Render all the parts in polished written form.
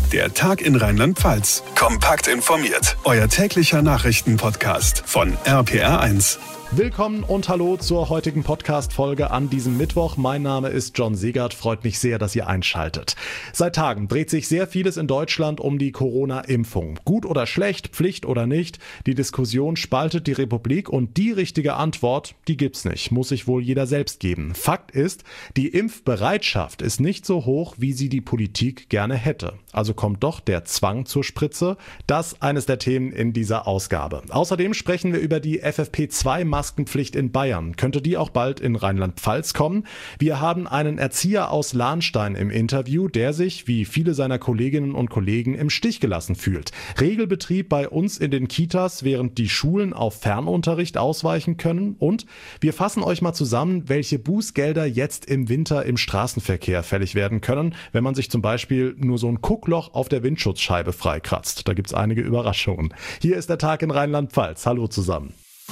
Der Tag in Rheinland-Pfalz. Kompakt informiert. Euer täglicher Nachrichtenpodcast von RPR1. Willkommen und hallo zur heutigen Podcast-Folge an diesem Mittwoch. Mein Name ist John Segert. Freut mich sehr, dass ihr einschaltet. Seit Tagen dreht sich sehr vieles in Deutschland um die Corona-Impfung. Gut oder schlecht, Pflicht oder nicht, die Diskussion spaltet die Republik und die richtige Antwort, die gibt's nicht. Muss sich wohl jeder selbst geben. Fakt ist, die Impfbereitschaft ist nicht so hoch, wie sie die Politik gerne hätte. Also kommt doch der Zwang zur Spritze. Das eines der Themen in dieser Ausgabe. Außerdem sprechen wir über die FFP2-Maskenpflicht in Bayern. Könnte die auch bald in Rheinland-Pfalz kommen? Wir haben einen Erzieher aus Lahnstein im Interview, der sich, wie viele seiner Kolleginnen und Kollegen, im Stich gelassen fühlt. Regelbetrieb bei uns in den Kitas, während die Schulen auf Fernunterricht ausweichen können. Und wir fassen euch mal zusammen, welche Bußgelder jetzt im Winter im Straßenverkehr fällig werden können, wenn man sich zum Beispiel nur so ein Guckloch auf der Windschutzscheibe freikratzt. Da gibt's einige Überraschungen. Hier ist der Tag in Rheinland-Pfalz. Hallo zusammen.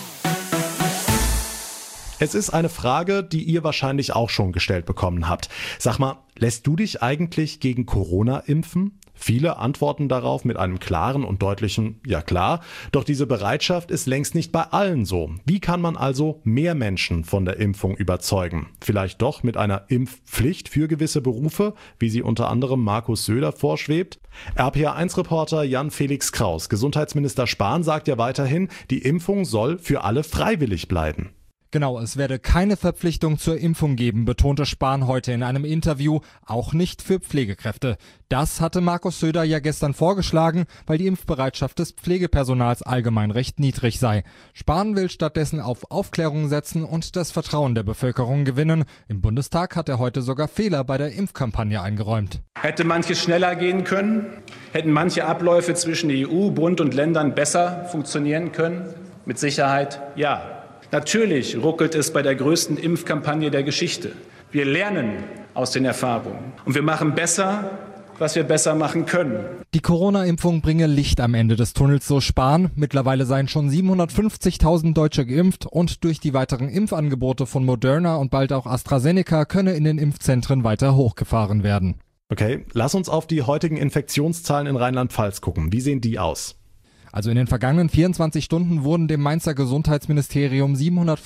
Es ist eine Frage, die ihr wahrscheinlich auch schon gestellt bekommen habt. Sag mal, lässt du dich eigentlich gegen Corona impfen? Viele antworten darauf mit einem klaren und deutlichen Ja klar, doch diese Bereitschaft ist längst nicht bei allen so. Wie kann man also mehr Menschen von der Impfung überzeugen? Vielleicht doch mit einer Impfpflicht für gewisse Berufe, wie sie unter anderem Markus Söder vorschwebt? RPR1-Reporter Jan-Felix Kraus, Gesundheitsminister Spahn, sagt ja weiterhin, die Impfung soll für alle freiwillig bleiben. Genau, es werde keine Verpflichtung zur Impfung geben, betonte Spahn heute in einem Interview, auch nicht für Pflegekräfte. Das hatte Markus Söder ja gestern vorgeschlagen, weil die Impfbereitschaft des Pflegepersonals allgemein recht niedrig sei. Spahn will stattdessen auf Aufklärung setzen und das Vertrauen der Bevölkerung gewinnen. Im Bundestag hat er heute sogar Fehler bei der Impfkampagne eingeräumt. Hätte manches schneller gehen können? Hätten manche Abläufe zwischen EU, Bund und Ländern besser funktionieren können? Mit Sicherheit ja. Natürlich ruckelt es bei der größten Impfkampagne der Geschichte. Wir lernen aus den Erfahrungen und wir machen besser, was wir besser machen können. Die Corona-Impfung bringe Licht am Ende des Tunnels, so Spahn. Mittlerweile seien schon 750.000 Deutsche geimpft und durch die weiteren Impfangebote von Moderna und bald auch AstraZeneca könne in den Impfzentren weiter hochgefahren werden. Okay, lass uns auf die heutigen Infektionszahlen in Rheinland-Pfalz gucken. Wie sehen die aus? Also in den vergangenen 24 Stunden wurden dem Mainzer Gesundheitsministerium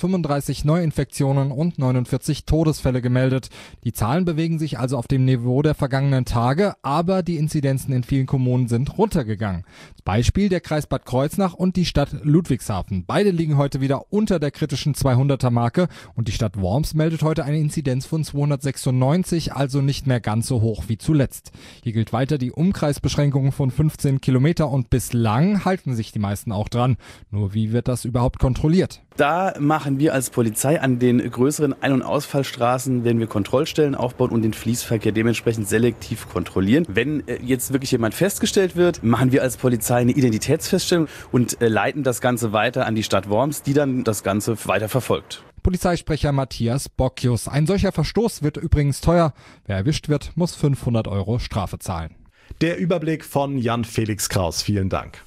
735 Neuinfektionen und 49 Todesfälle gemeldet. Die Zahlen bewegen sich also auf dem Niveau der vergangenen Tage, aber die Inzidenzen in vielen Kommunen sind runtergegangen. Beispiel der Kreis Bad Kreuznach und die Stadt Ludwigshafen. Beide liegen heute wieder unter der kritischen 200er-Marke und die Stadt Worms meldet heute eine Inzidenz von 296, also nicht mehr ganz so hoch wie zuletzt. Hier gilt weiter die Umkreisbeschränkung von 15 Kilometer und bislang halten sich die meisten auch dran. Nur wie wird das überhaupt kontrolliert? Da machen wir als Polizei an den größeren Ein- und Ausfallstraßen, werden wir Kontrollstellen aufbauen und den Fließverkehr dementsprechend selektiv kontrollieren. Wenn jetzt wirklich jemand festgestellt wird, machen wir als Polizei eine Identitätsfeststellung und leiten das Ganze weiter an die Stadt Worms, die dann das Ganze weiter verfolgt. Polizeisprecher Matthias Bockius. Ein solcher Verstoß wird übrigens teuer. Wer erwischt wird, muss 500 € Strafe zahlen. Der Überblick von Jan-Felix Kraus. Vielen Dank.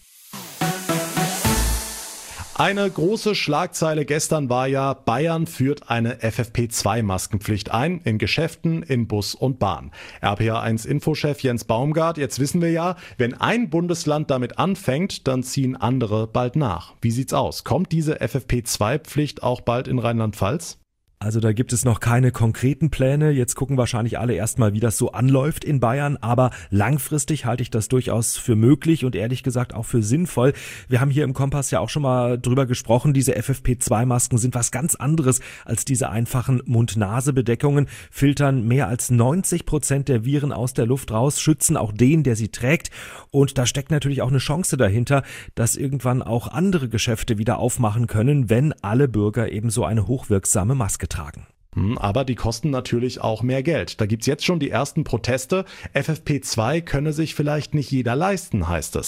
Eine große Schlagzeile gestern war ja, Bayern führt eine FFP2-Maskenpflicht ein, in Geschäften, in Bus und Bahn. RPR1-Infochef Jens Baumgart, jetzt wissen wir ja, wenn ein Bundesland damit anfängt, dann ziehen andere bald nach. Wie sieht's aus? Kommt diese FFP2-Pflicht auch bald in Rheinland-Pfalz? Also da gibt es noch keine konkreten Pläne. Jetzt gucken wahrscheinlich alle erstmal, wie das so anläuft in Bayern. Aber langfristig halte ich das durchaus für möglich und ehrlich gesagt auch für sinnvoll. Wir haben hier im Kompass ja auch schon mal drüber gesprochen. Diese FFP2-Masken sind was ganz anderes als diese einfachen Mund-Nase-Bedeckungen, filtern mehr als 90% der Viren aus der Luft raus, schützen auch den, der sie trägt. Und da steckt natürlich auch eine Chance dahinter, dass irgendwann auch andere Geschäfte wieder aufmachen können, wenn alle Bürger eben so eine hochwirksame Maske tragen. Aber die kosten natürlich auch mehr Geld. Da gibt's jetzt schon die ersten Proteste. FFP2 könne sich vielleicht nicht jeder leisten, heißt es.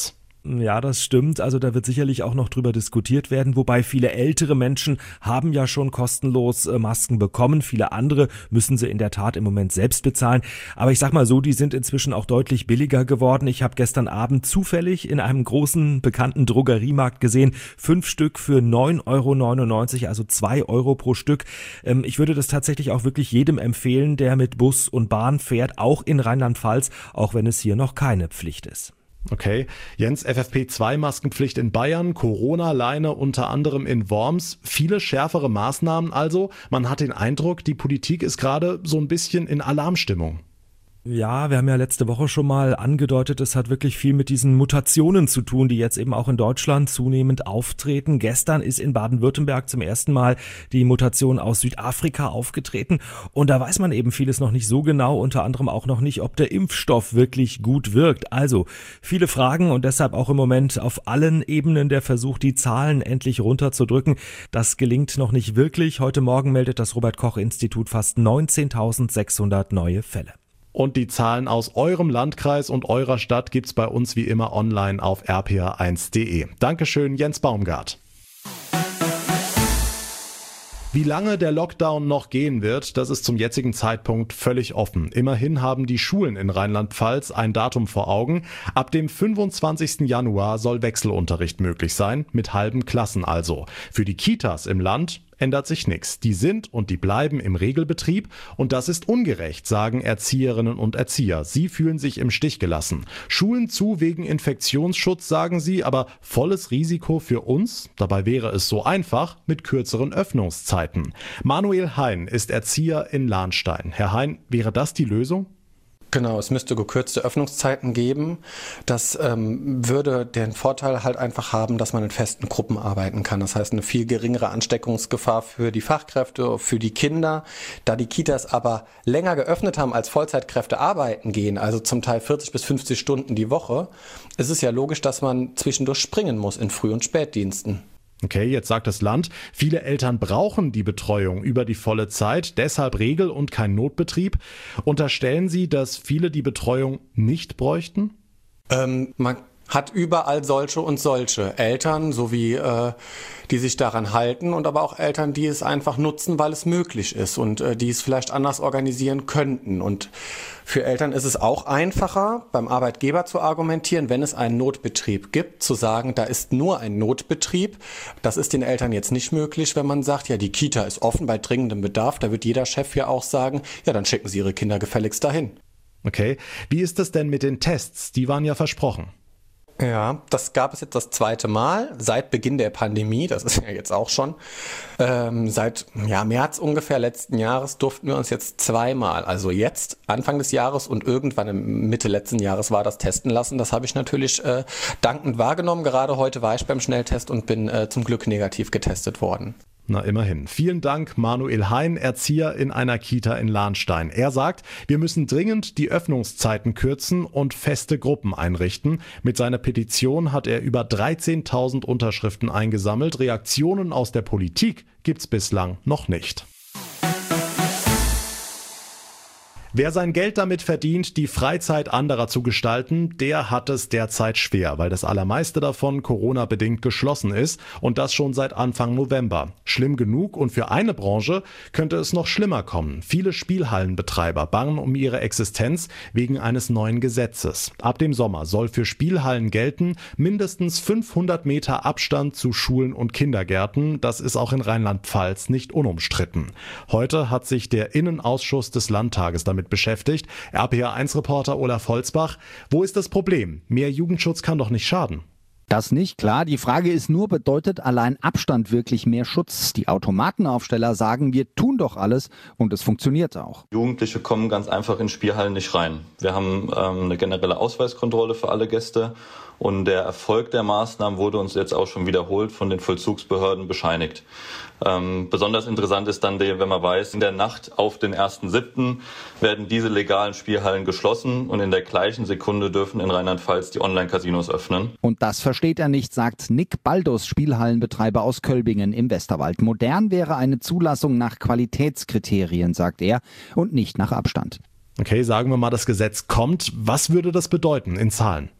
Ja, das stimmt. Also da wird sicherlich auch noch drüber diskutiert werden, wobei viele ältere Menschen haben ja schon kostenlos Masken bekommen. Viele andere müssen sie in der Tat im Moment selbst bezahlen. Aber ich sag mal so, die sind inzwischen auch deutlich billiger geworden. Ich habe gestern Abend zufällig in einem großen, bekannten Drogeriemarkt gesehen, 5 Stück für 9,99 €, also 2 € pro Stück. Ich würde das tatsächlich auch wirklich jedem empfehlen, der mit Bus und Bahn fährt, auch in Rheinland-Pfalz, auch wenn es hier noch keine Pflicht ist. Okay, Jens, FFP2-Maskenpflicht in Bayern, Corona-Leine unter anderem in Worms, viele schärfere Maßnahmen also. Man hat den Eindruck, die Politik ist gerade so ein bisschen in Alarmstimmung. Ja, wir haben ja letzte Woche schon mal angedeutet, es hat wirklich viel mit diesen Mutationen zu tun, die jetzt eben auch in Deutschland zunehmend auftreten. Gestern ist in Baden-Württemberg zum ersten Mal die Mutation aus Südafrika aufgetreten und da weiß man eben vieles noch nicht so genau, unter anderem auch noch nicht, ob der Impfstoff wirklich gut wirkt. Also viele Fragen und deshalb auch im Moment auf allen Ebenen der Versuch, die Zahlen endlich runterzudrücken. Das gelingt noch nicht wirklich. Heute Morgen meldet das Robert-Koch-Institut fast 19.600 neue Fälle. Und die Zahlen aus eurem Landkreis und eurer Stadt gibt's bei uns wie immer online auf rpa1.de. Dankeschön, Jens Baumgart. Wie lange der Lockdown noch gehen wird, das ist zum jetzigen Zeitpunkt völlig offen. Immerhin haben die Schulen in Rheinland-Pfalz ein Datum vor Augen. Ab dem 25. Januar soll Wechselunterricht möglich sein, mit halben Klassen also. Für die Kitas im Land ändert sich nichts. Die sind und die bleiben im Regelbetrieb und das ist ungerecht, sagen Erzieherinnen und Erzieher. Sie fühlen sich im Stich gelassen. Schulen zu wegen Infektionsschutz, sagen sie, aber volles Risiko für uns? Dabei wäre es so einfach mit kürzeren Öffnungszeiten. Manuel Hein ist Erzieher in Lahnstein. Herr Hein, wäre das die Lösung? Genau, es müsste gekürzte Öffnungszeiten geben. Das würde den Vorteil halt einfach haben, dass man in festen Gruppen arbeiten kann. Das heißt, eine viel geringere Ansteckungsgefahr für die Fachkräfte, für die Kinder. Da die Kitas aber länger geöffnet haben, als Vollzeitkräfte arbeiten gehen, also zum Teil 40 bis 50 Stunden die Woche, ist es ja logisch, dass man zwischendurch springen muss in Früh- und Spätdiensten. Okay, jetzt sagt das Land, viele Eltern brauchen die Betreuung über die volle Zeit, deshalb Regel- und kein Notbetrieb. Unterstellen Sie, dass viele die Betreuung nicht bräuchten? Man hat überall solche und solche Eltern, sowie die sich daran halten und aber auch Eltern, die es einfach nutzen, weil es möglich ist und die es vielleicht anders organisieren könnten. Und für Eltern ist es auch einfacher, beim Arbeitgeber zu argumentieren, wenn es einen Notbetrieb gibt, zu sagen, da ist nur ein Notbetrieb. Das ist den Eltern jetzt nicht möglich, wenn man sagt, ja, die Kita ist offen bei dringendem Bedarf. Da wird jeder Chef ja auch sagen, ja, dann schicken Sie Ihre Kinder gefälligst dahin. Okay, wie ist es denn mit den Tests? Die waren ja versprochen. Ja, das gab es jetzt das zweite Mal seit Beginn der Pandemie, das ist ja jetzt auch schon. Seit März ungefähr letzten Jahres durften wir uns jetzt zweimal, also jetzt Anfang des Jahres und irgendwann im Mitte letzten Jahres war das testen lassen. Das habe ich natürlich dankend wahrgenommen. Gerade heute war ich beim Schnelltest und bin zum Glück negativ getestet worden. Na immerhin. Vielen Dank, Manuel Hein, Erzieher in einer Kita in Lahnstein. Er sagt, wir müssen dringend die Öffnungszeiten kürzen und feste Gruppen einrichten. Mit seiner Petition hat er über 13.000 Unterschriften eingesammelt. Reaktionen aus der Politik gibt's bislang noch nicht. Wer sein Geld damit verdient, die Freizeit anderer zu gestalten, der hat es derzeit schwer, weil das allermeiste davon Corona-bedingt geschlossen ist und das schon seit Anfang November. Schlimm genug und für eine Branche könnte es noch schlimmer kommen. Viele Spielhallenbetreiber bangen um ihre Existenz wegen eines neuen Gesetzes. Ab dem Sommer soll für Spielhallen gelten, mindestens 500 Meter Abstand zu Schulen und Kindergärten. Das ist auch in Rheinland-Pfalz nicht unumstritten. Heute hat sich der Innenausschuss des Landtages damit beschäftigt. RPA1-Reporter Olaf Holzbach. Wo ist das Problem? Mehr Jugendschutz kann doch nicht schaden. Das nicht, klar. Die Frage ist nur, bedeutet allein Abstand wirklich mehr Schutz? Die Automatenaufsteller sagen, wir tun doch alles und es funktioniert auch. Jugendliche kommen ganz einfach in Spielhallen nicht rein. Wir haben eine generelle Ausweiskontrolle für alle Gäste und der Erfolg der Maßnahmen wurde uns jetzt auch schon wiederholt von den Vollzugsbehörden bescheinigt. Besonders interessant ist dann, wenn man weiß, in der Nacht auf den 1.7. werden diese legalen Spielhallen geschlossen und in der gleichen Sekunde dürfen in Rheinland-Pfalz die Online-Casinos öffnen. Und das versteht er nicht, sagt Nick Baldus, Spielhallenbetreiber aus Kölbingen im Westerwald. Modern wäre eine Zulassung nach Qualitätskriterien, sagt er, und nicht nach Abstand. Okay, sagen wir mal, das Gesetz kommt. Was würde das bedeuten in Zahlen?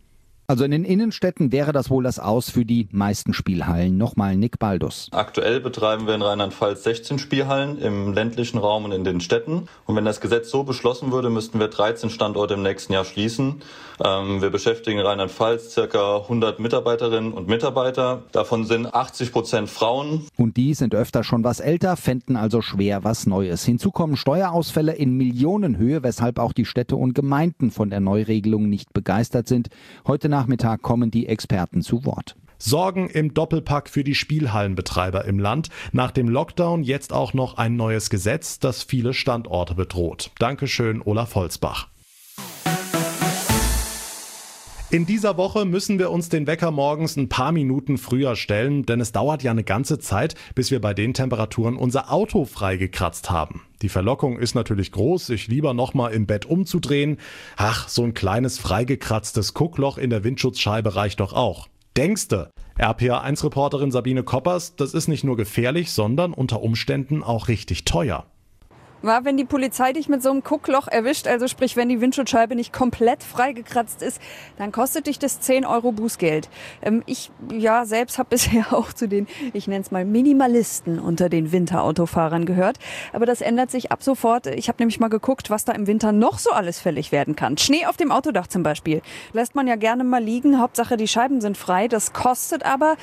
Also in den Innenstädten wäre das wohl das Aus für die meisten Spielhallen. Nochmal Nick Baldus. Aktuell betreiben wir in Rheinland-Pfalz 16 Spielhallen im ländlichen Raum und in den Städten. Und wenn das Gesetz so beschlossen würde, müssten wir 13 Standorte im nächsten Jahr schließen. Wir beschäftigen in Rheinland-Pfalz ca. 100 Mitarbeiterinnen und Mitarbeiter. Davon sind 80% Frauen. Und die sind öfter schon was älter, fänden also schwer was Neues. Hinzu kommen Steuerausfälle in Millionenhöhe, weshalb auch die Städte und Gemeinden von der Neuregelung nicht begeistert sind. Heute Nachmittag kommen die Experten zu Wort. Sorgen im Doppelpack für die Spielhallenbetreiber im Land. Nach dem Lockdown jetzt auch noch ein neues Gesetz, das viele Standorte bedroht. Dankeschön, Olaf Holzbach. In dieser Woche müssen wir uns den Wecker morgens ein paar Minuten früher stellen, denn es dauert ja eine ganze Zeit, bis wir bei den Temperaturen unser Auto freigekratzt haben. Die Verlockung ist natürlich groß, sich lieber nochmal im Bett umzudrehen. Ach, so ein kleines freigekratztes Guckloch in der Windschutzscheibe reicht doch auch. Denkste? RPA1-Reporterin Sabine Koppers, das ist nicht nur gefährlich, sondern unter Umständen auch richtig teuer. Wenn die Polizei dich mit so einem Guckloch erwischt, also sprich, wenn die Windschutzscheibe nicht komplett freigekratzt ist, dann kostet dich das 10 € Bußgeld. Ich selbst habe bisher auch zu den, ich nenne es mal Minimalisten unter den Winterautofahrern gehört. Aber das ändert sich ab sofort. Ich habe nämlich mal geguckt, was da im Winter noch so alles fällig werden kann. Schnee auf dem Autodach zum Beispiel. Lässt man ja gerne mal liegen. Hauptsache, die Scheiben sind frei. Das kostet aber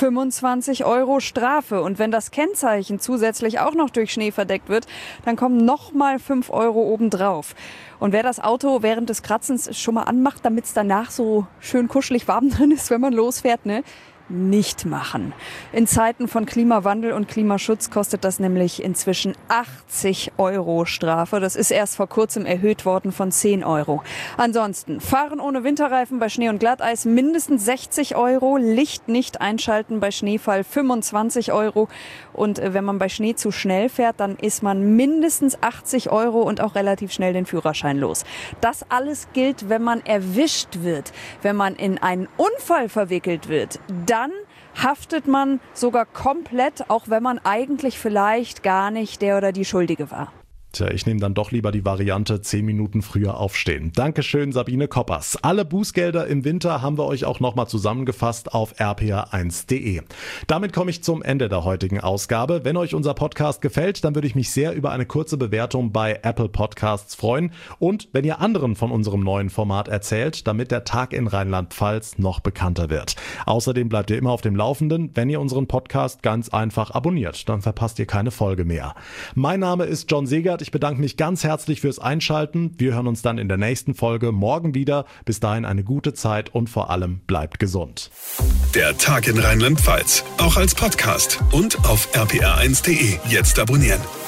25 € Strafe. Und wenn das Kennzeichen zusätzlich auch noch durch Schnee verdeckt wird, dann kommen nochmal 5 € obendrauf. Und wer das Auto während des Kratzens schon mal anmacht, damit es danach so schön kuschelig warm drin ist, wenn man losfährt, nicht machen. In Zeiten von Klimawandel und Klimaschutz kostet das nämlich inzwischen 80 € Strafe. Das ist erst vor kurzem erhöht worden von 10 €. Ansonsten fahren ohne Winterreifen bei Schnee und Glatteis mindestens 60 €, Licht nicht einschalten bei Schneefall 25 € und wenn man bei Schnee zu schnell fährt, dann ist man mindestens 80 € und auch relativ schnell den Führerschein los. Das alles gilt, wenn man erwischt wird, wenn man in einen Unfall verwickelt wird. Dann haftet man sogar komplett, auch wenn man eigentlich vielleicht gar nicht der oder die Schuldige war. Tja, ich nehme dann doch lieber die Variante 10 Minuten früher aufstehen. Dankeschön, Sabine Koppers. Alle Bußgelder im Winter haben wir euch auch nochmal zusammengefasst auf rpa1.de. Damit komme ich zum Ende der heutigen Ausgabe. Wenn euch unser Podcast gefällt, dann würde ich mich sehr über eine kurze Bewertung bei Apple Podcasts freuen und wenn ihr anderen von unserem neuen Format erzählt, damit der Tag in Rheinland-Pfalz noch bekannter wird. Außerdem bleibt ihr immer auf dem Laufenden, wenn ihr unseren Podcast ganz einfach abonniert. Dann verpasst ihr keine Folge mehr. Mein Name ist John Segert. Ich bedanke mich ganz herzlich fürs Einschalten. Wir hören uns dann in der nächsten Folge morgen wieder. Bis dahin eine gute Zeit und vor allem bleibt gesund. Der Tag in Rheinland-Pfalz, auch als Podcast und auf rpr1.de. Jetzt abonnieren.